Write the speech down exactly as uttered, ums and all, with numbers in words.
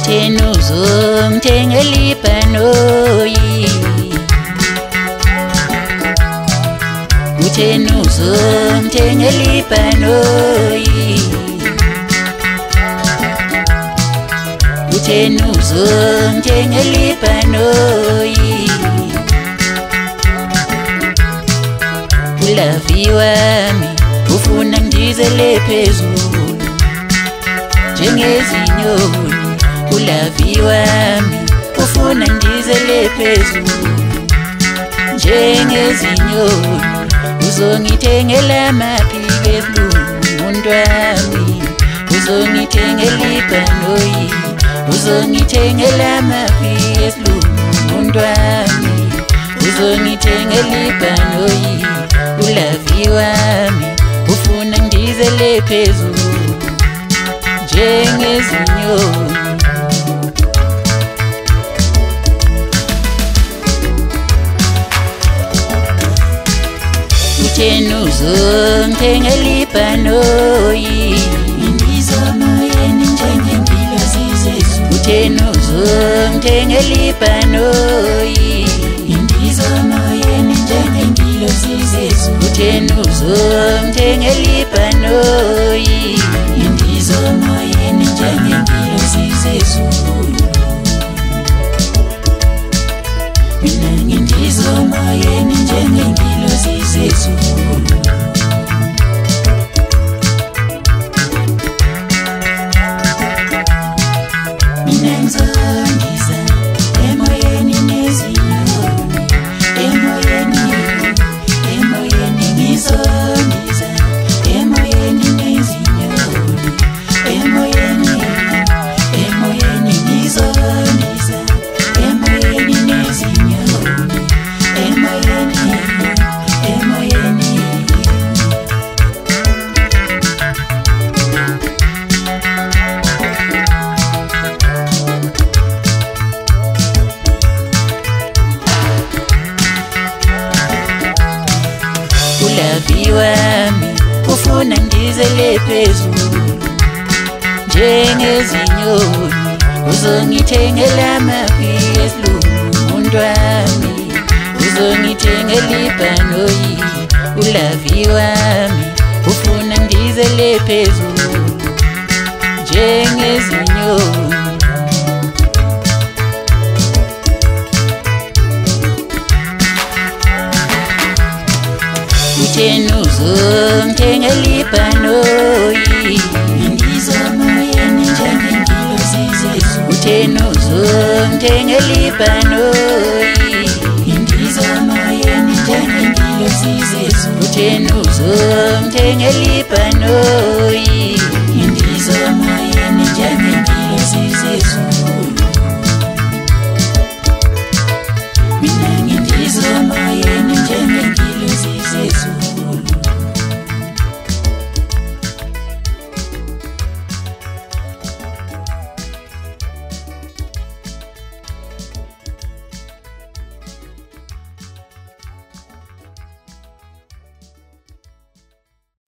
Utheni uzongithengela ibhanoyi? Utheni uzongithengela ibhanoyi? Utheni uzongithengela ibhanoyi? Ulavi wami ufuna ngidizele phezulu njengezinyoni. Ulavi wami ufuna ngidizele phezulu njengezinyoni. Uzongithengela amaphiko esilungu mntwami, uzongithengela ibhanoyi, uzongithengela amaphiko esilungu mntwami, uzongithengela ibhanoyi. Ulavi wami ufuna ngidizele phezulu njengezinyoni. Utheni uzongithengela ibhanoyi? Ngizomoyeni njengempilo zizezulu. Utheni uzongithengela ibhanoyi? Ngizomoyeni njengempilo zizezulu. Utheni uzongithengela ibhanoyi? Ngizomoyeni njengempilo zizezulu. Mina ngizomoyeni njengempilo zizezulu. Mina ngizongiza emoyeni nezinyoni, emoyeni, emoyeni ngizongiza emoyeni nezinyoni, emoyeni, emoyeni ngizongiza emoyeni nezinyoni, emoyeni, emoyeni. Ulavi wami ufuna ngidizele phezulu njengezinyoni. Uzongithengela amaphiko esilungu mntwami, uzongithengela ibhanoyi. Ulavi wami ufuna ngidizele phezulu njengezinyoni. Utheni uzongithengela ibhanoyi? Ngizomoyeni njengempilo zizezulu. Utheni uzongithengela ibhanoyi? Ngizomoyeni njengempilo zizezulu. Utheni uzongithengela ibhanoyi? Ngizomoyeni njengempilo zizezulu.